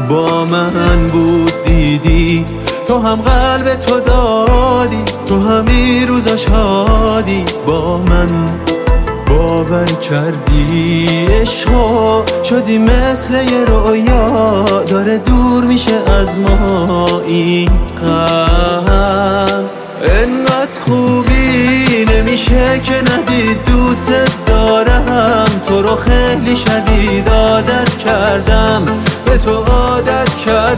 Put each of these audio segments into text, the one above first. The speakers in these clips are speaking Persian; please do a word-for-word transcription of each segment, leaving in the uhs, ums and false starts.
با من بود دیدی، تو هم قلب تو دادی، تو همین روزا شادی با من باور کردی. عشقا شدی مثل یه رویا، داره دور میشه از ما این غم. انقدر خوبی نمیشه که ندید، دوست دارم تو رو خیلی شدید عادت کردم، به تو عادت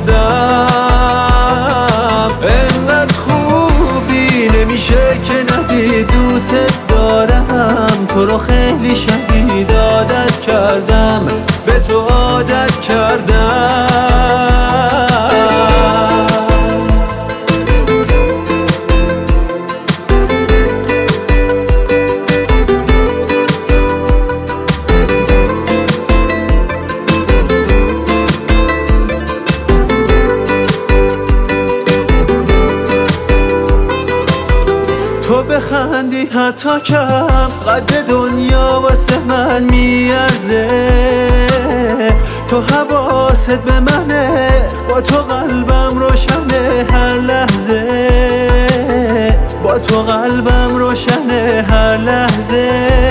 کردم. انقدر خوبی نمیشه که ندید، دوست دارم تو رو خیلی شدید عادت کردم، به تو عادت کردم. تو بخندی حتی کم، قد دنیا واسه من میارزه. تو حواست به منه، با تو قلبم روشنه هر لحظه، با تو قلبم روشنه هر لحظه.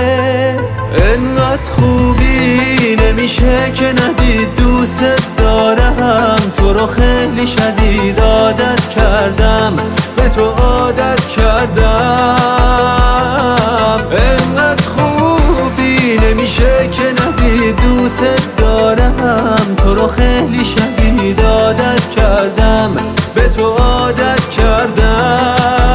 انقدر خوبی نمیشه که ندید، دوست دارم تو رو خیلی شدید عادت کردم، به تو عادت کردم. انقدر خوبی نمیشه که ندید، دوست دارم تو رو خیلی شدید عادت کردم، به تو عادت کردم.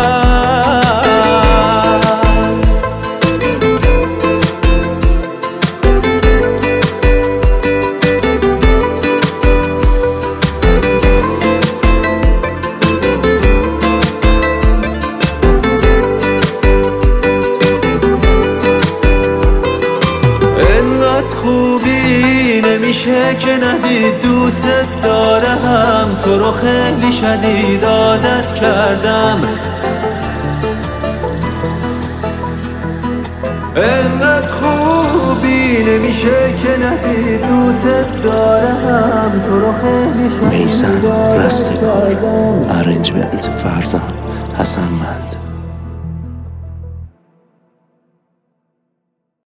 خوبی نمیشه که ندید، دوست دارم تو رو خیلی شدید عادت کردم. انقدر خوبی نمیشه که ندید، دوست دارم تو رو خیلی شدید. میثم رستگار، ارنجمنت فرزان حسنوند.